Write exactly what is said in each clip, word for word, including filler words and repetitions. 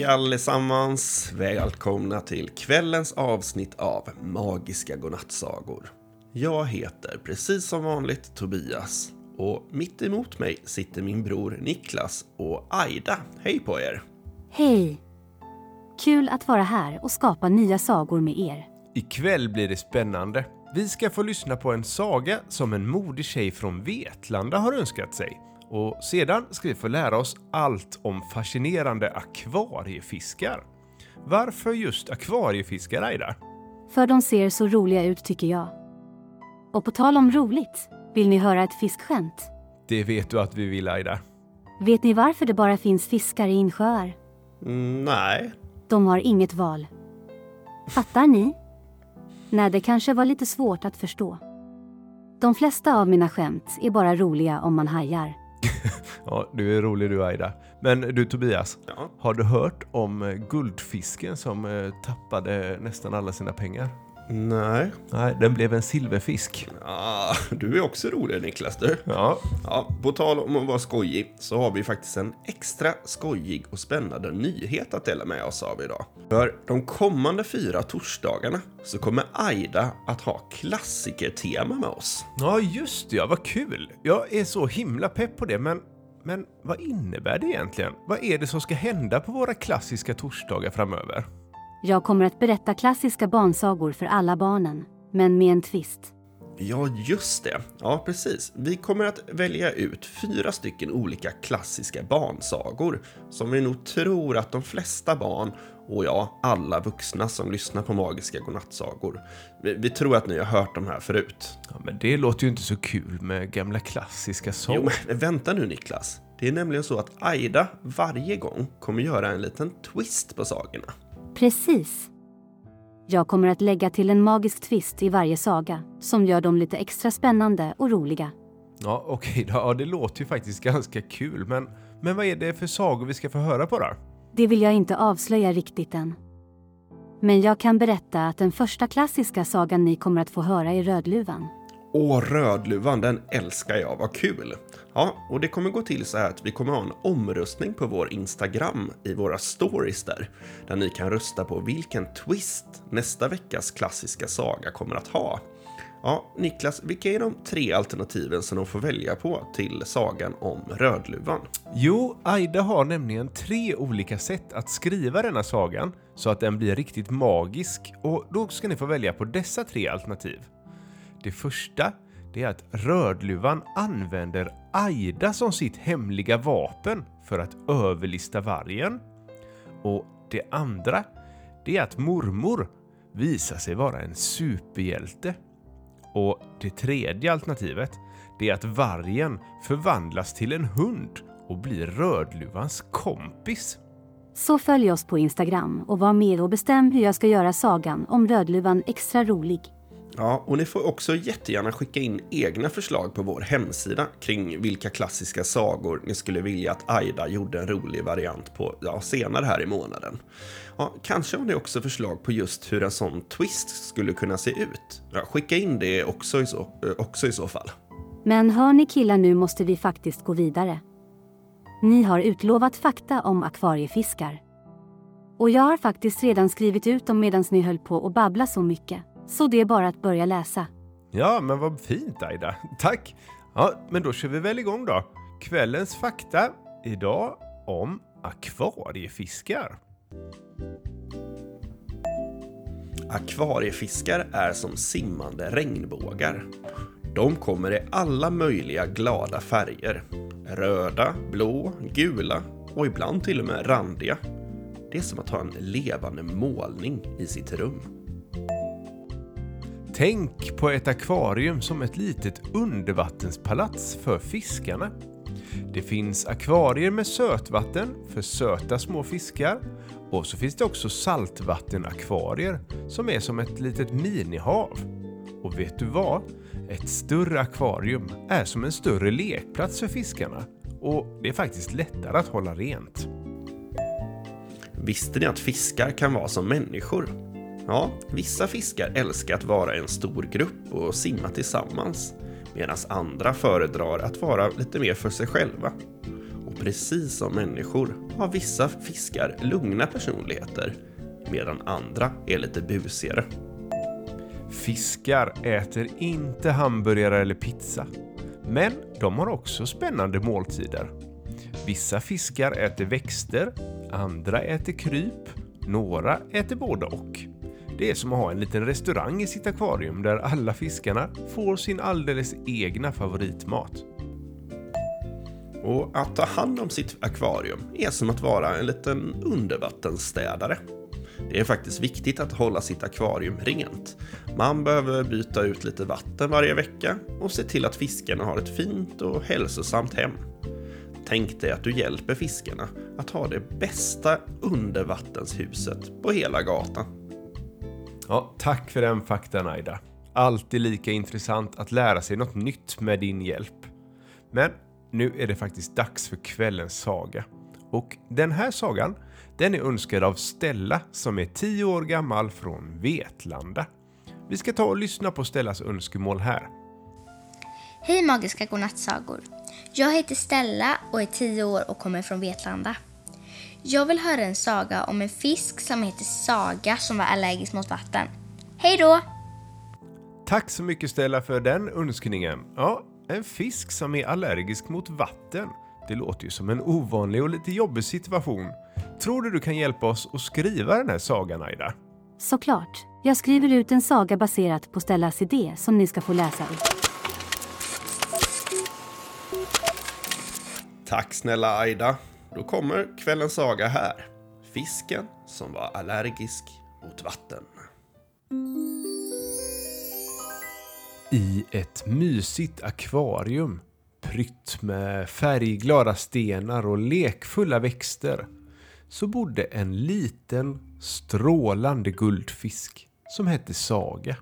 Hej allesammans! Välkomna till kvällens avsnitt av Magiska godnattsagor. Jag heter precis som vanligt Tobias och mitt emot mig sitter min bror Niklas och Aida. Hej på er! Hej! Kul att vara här och skapa nya sagor med er. Ikväll blir det spännande. Vi ska få lyssna på en saga som en modig tjej från Vetlanda har önskat sig. Och sedan ska vi få lära oss allt om fascinerande akvariefiskar. Varför just akvariefiskar, Aida? För de ser så roliga ut tycker jag. Och på tal om roligt, vill ni höra ett fiskskämt? Det vet du att vi vill, Aida. Vet ni varför det bara finns fiskar i insjöar? Mm, nej. De har inget val. Fattar ni? Nej, det kanske var lite svårt att förstå. De flesta av mina skämt är bara roliga om man hajar. Ja, du är rolig du, Aida. Men du Tobias, Ja. har du hört om guldfisken som eh, tappade nästan alla sina pengar? Nej. Nej, den blev en silverfisk. Ah, du är också rolig Niklas du. Ja. Ja, på tal om att vara skojig så har vi faktiskt en extra skojig och spännande nyhet att dela med oss av idag. För de kommande fyra torsdagarna så kommer Aida att ha klassikertema med oss. Ja, just det. Ja, vad kul. Jag är så himla pepp på det, men, men vad innebär det egentligen? Vad är det som ska hända på våra klassiska torsdagar framöver? Jag kommer att berätta klassiska barnsagor för alla barnen, men med en twist. Ja, just det. Ja, precis. Vi kommer att välja ut fyra stycken olika klassiska barnsagor som vi nog tror att de flesta barn och ja, alla vuxna som lyssnar på Magiska godnattsagor. Vi, vi tror att ni har hört de här förut. Ja, men det låter ju inte så kul med gamla klassiska sagor. Jo, men vänta nu Niklas. Det är nämligen så att Aida varje gång kommer göra en liten twist på sagorna. Precis. Jag kommer att lägga till en magisk twist i varje saga som gör dem lite extra spännande och roliga. Ja, okej då. Ja, det låter ju faktiskt ganska kul. Men, men vad är det för sagor vi ska få höra på då? Det vill jag inte avslöja riktigt än. Men jag kan berätta att den första klassiska sagan ni kommer att få höra är Rödluvan. Åh, Rödluvan, den älskar jag, vad kul. Ja, och det kommer gå till så här att vi kommer ha en omröstning på vår Instagram i våra stories där. Där ni kan rösta på vilken twist nästa veckas klassiska saga kommer att ha. Ja, Niklas, vilka är de tre alternativen som de får välja på till sagan om Rödluvan? Jo, Aida har nämligen tre olika sätt att skriva denna sagan så att den blir riktigt magisk, och då ska ni få välja på dessa tre alternativ. Det första, det är att Rödluvan använder Aida som sitt hemliga vapen för att överlista vargen. Och det andra, det är att mormor visar sig vara en superhjälte. Och det tredje alternativet, det är att vargen förvandlas till en hund och blir Rödluvans kompis. Så följ oss på Instagram och var med och bestäm hur jag ska göra sagan om Rödluvan extra rolig. Ja, och ni får också jättegärna skicka in egna förslag på vår hemsida kring vilka klassiska sagor ni skulle vilja att Aida gjorde en rolig variant på ja, senare här i månaden. Ja, kanske har ni också förslag på just hur en sån twist skulle kunna se ut. Ja, skicka in det också i, så, också i så fall. Men hör ni killar, nu måste vi faktiskt gå vidare. Ni har utlovat fakta om akvariefiskar. Och jag har faktiskt redan skrivit ut dem medan ni höll på och babbla så mycket. Så det är bara att börja läsa. Ja, men vad fint Aida. Tack. Ja, men då kör vi väl igång då. Kvällens fakta idag om akvariefiskar. Akvariefiskar är som simmande regnbågar. De kommer i alla möjliga glada färger. Röda, blå, gula och ibland till och med randiga. Det är som att ha en levande målning i sitt rum. Tänk på ett akvarium som ett litet undervattenspalats för fiskarna. Det finns akvarier med sötvatten för söta små fiskar, och så finns det också saltvattenakvarier som är som ett litet minihav. Och vet du vad? Ett större akvarium är som en större lekplats för fiskarna, och det är faktiskt lättare att hålla rent. Visste ni att fiskar kan vara som människor? Ja, vissa fiskar älskar att vara en stor grupp och simma tillsammans, medan andra föredrar att vara lite mer för sig själva. Och Och precis som människor har vissa fiskar lugna personligheter, medan andra är lite busigare. Fiskar äter inte hamburgare eller pizza, men de har också spännande måltider. Vissa fiskar äter växter, andra äter kryp, några äter både och. Det är som att ha en liten restaurang i sitt akvarium där alla fiskarna får sin alldeles egna favoritmat. Och att ta hand om sitt akvarium är som att vara en liten undervattensstädare. Det är faktiskt viktigt att hålla sitt akvarium rent. Man behöver byta ut lite vatten varje vecka och se till att fiskarna har ett fint och hälsosamt hem. Tänk dig att du hjälper fiskarna att ha det bästa undervattenshuset på hela gatan. Ja, tack för den faktan, Aida. Alltid lika intressant att lära sig något nytt med din hjälp. Men nu är det faktiskt dags för kvällens saga. Och den här sagan, den är önskad av Stella som är tio år gammal från Vetlanda. Vi ska ta och lyssna på Stellas önskemål här. Hej magiska godnattsagor. Jag heter Stella och är tio år och kommer från Vetlanda. Jag vill höra en saga om en fisk som heter Saga som var allergisk mot vatten. Hej då! Tack så mycket Stella för den önskningen. Ja, en fisk som är allergisk mot vatten. Det låter ju som en ovanlig och lite jobbig situation. Tror du du kan hjälpa oss att skriva den här sagan, Aida? Såklart. Jag skriver ut en saga baserat på Stellas idé som ni ska få läsa i. Tack snälla Aida. Då kommer kvällens saga här. Fisken som var allergisk mot vatten. I ett mysigt akvarium, prytt med färgglada stenar och lekfulla växter, så bodde en liten, strålande guldfisk som hette Saga.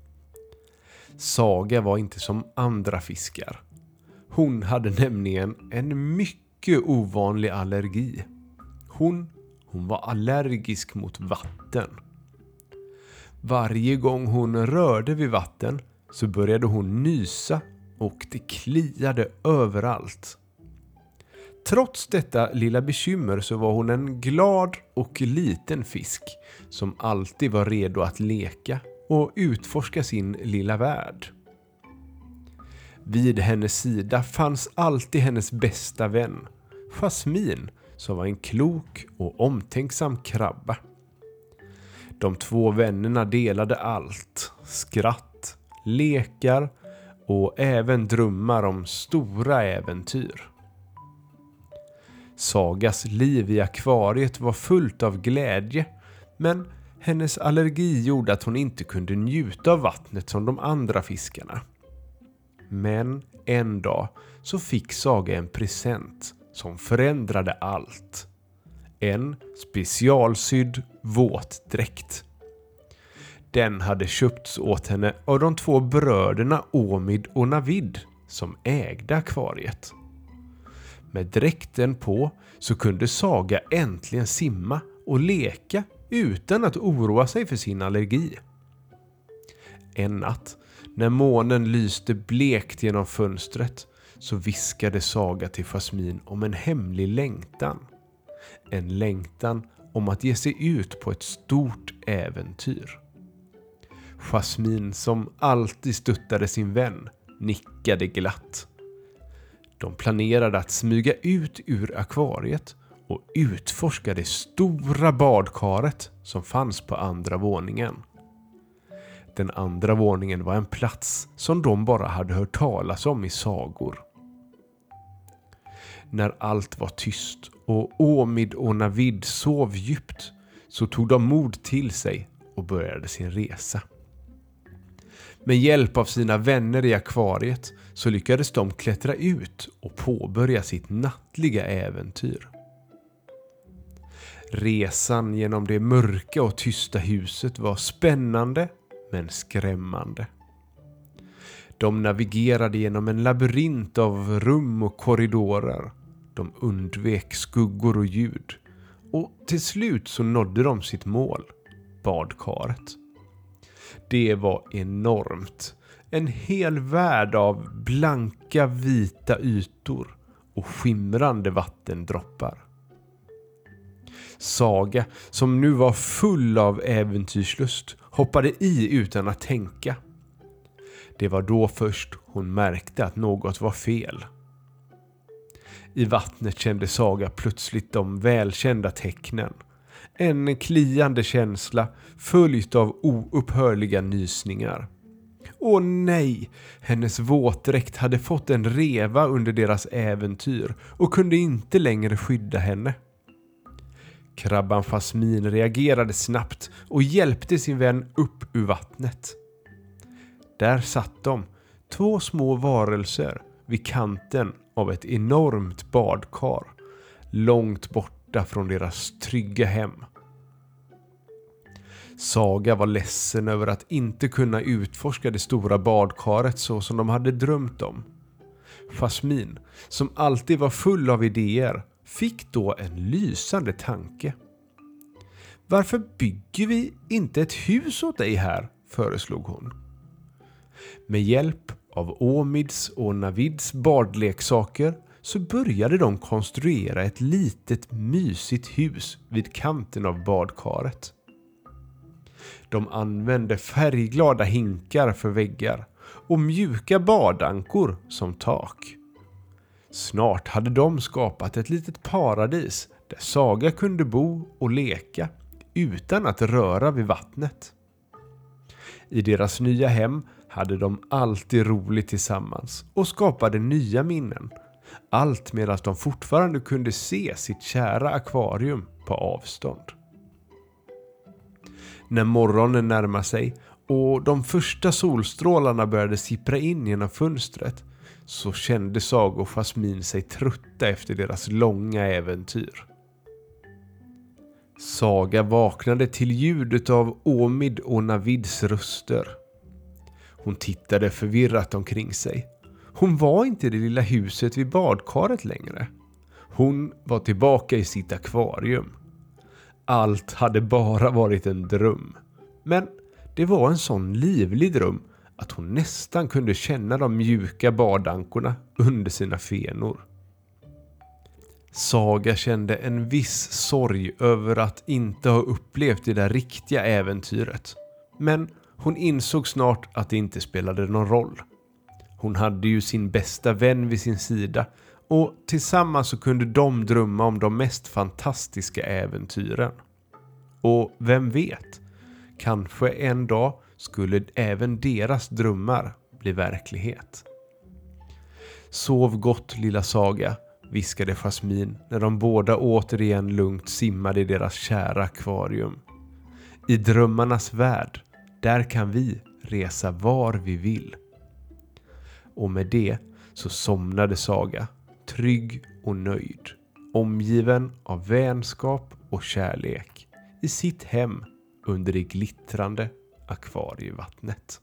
Saga var inte som andra fiskar. Hon hade nämligen en mycket ovanlig allergi. Hon, hon var allergisk mot vatten. Varje gång hon rörde vid vatten så började hon nysa och det kliade överallt. Trots detta lilla bekymmer så var hon en glad och liten fisk som alltid var redo att leka och utforska sin lilla värld. Vid hennes sida fanns alltid hennes bästa vän, Jasmin, som var en klok och omtänksam krabba. De två vännerna delade allt, skratt, lekar och även drömmar om stora äventyr. Sagas liv i akvariet var fullt av glädje, men hennes allergi gjorde att hon inte kunde njuta av vattnet som de andra fiskarna. Men en dag så fick Saga en present som förändrade allt. En specialsydd våtdräkt. Den hade köpts åt henne av de två bröderna Omid och Navid som ägde akvariet. Med dräkten på så kunde Saga äntligen simma och leka utan att oroa sig för sin allergi. En natt, när månen lyste blekt genom fönstret, så viskade Saga till Jasmin om en hemlig längtan. En längtan om att ge sig ut på ett stort äventyr. Jasmin, som alltid stöttade sin vän, nickade glatt. De planerade att smyga ut ur akvariet och utforska det stora badkaret som fanns på andra våningen. Den andra våningen var en plats som de bara hade hört talas om i sagor. När allt var tyst och Omid och Navid sov djupt så tog de mod till sig och började sin resa. Med hjälp av sina vänner i akvariet så lyckades de klättra ut och påbörja sitt nattliga äventyr. Resan genom det mörka och tysta huset var spännande men skrämmande. De navigerade genom en labyrint av rum och korridorer. De undvek skuggor och ljud. Och till slut så nådde de sitt mål, badkaret. Det var enormt. En hel värld av blanka vita ytor och skimrande vattendroppar. Saga, som nu var full av äventyrslust, hoppade i utan att tänka. Det var då först hon märkte att något var fel. I vattnet kände Saga plötsligt de välkända tecknen. En kliande känsla följt av oupphörliga nysningar. Åh nej, hennes våtdräkt hade fått en reva under deras äventyr och kunde inte längre skydda henne. Krabban Fasmin reagerade snabbt och hjälpte sin vän upp ur vattnet. Där satt de, två små varelser, vid kanten av ett enormt badkar, långt borta från deras trygga hem. Saga var ledsen över att inte kunna utforska det stora badkaret så som de hade drömt om. Fasmin, som alltid var full av idéer, fick då en lysande tanke. Varför bygger vi inte ett hus åt dig här, föreslog hon. Med hjälp av Omids och Navids badleksaker så började de konstruera ett litet mysigt hus vid kanten av badkaret. De använde färgglada hinkar för väggar och mjuka badankor som tak. Snart hade de skapat ett litet paradis där Saga kunde bo och leka utan att röra vid vattnet. I deras nya hem hade de alltid roligt tillsammans och skapade nya minnen. Allt medan de fortfarande kunde se sitt kära akvarium på avstånd. När morgonen närmade sig och de första solstrålarna började sippra in genom fönstret så kände Saga och Fasmin sig trötta efter deras långa äventyr. Saga vaknade till ljudet av Omid och Navids röster. Hon tittade förvirrat omkring sig. Hon var inte i det lilla huset vid badkaret längre. Hon var tillbaka i sitt akvarium. Allt hade bara varit en dröm. Men det var en sån livlig dröm att hon nästan kunde känna de mjuka badankorna under sina fenor. Saga kände en viss sorg över att inte ha upplevt det där riktiga äventyret. Men hon insåg snart att det inte spelade någon roll. Hon hade ju sin bästa vän vid sin sida och tillsammans så kunde de drömma om de mest fantastiska äventyren. Och vem vet, kanske en dag skulle även deras drömmar bli verklighet. Sov gott, lilla Saga, viskade Fasmin när de båda återigen lugnt simmade i deras kära akvarium. I drömmarnas värld, där kan vi resa var vi vill. Och med det så somnade Saga, trygg och nöjd, omgiven av vänskap och kärlek, i sitt hem under det glittrande akvarievattnet.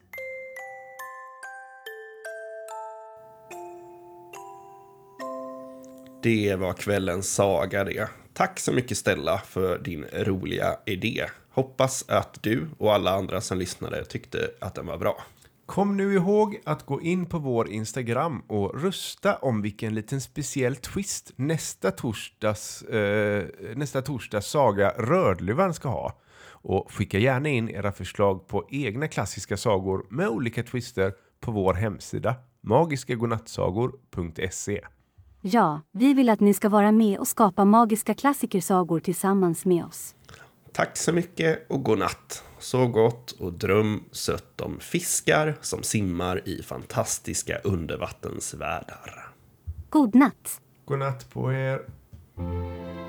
Det var kvällens saga det. Tack så mycket Stella för din roliga idé. Hoppas att du och alla andra som lyssnade tyckte att den var bra. Kom nu ihåg att gå in på vår Instagram och rösta om vilken liten speciell twist nästa torsdags, eh, nästa torsdags saga Rödluvan ska ha. Och skicka gärna in era förslag på egna klassiska sagor med olika twister på vår hemsida magiska godnattsagor punkt se. Ja, vi vill att ni ska vara med och skapa magiska klassikersagor tillsammans med oss. Tack så mycket och god natt. Så gott och dröm sött om fiskar som simmar i fantastiska undervattensvärldar. God natt. God natt på er.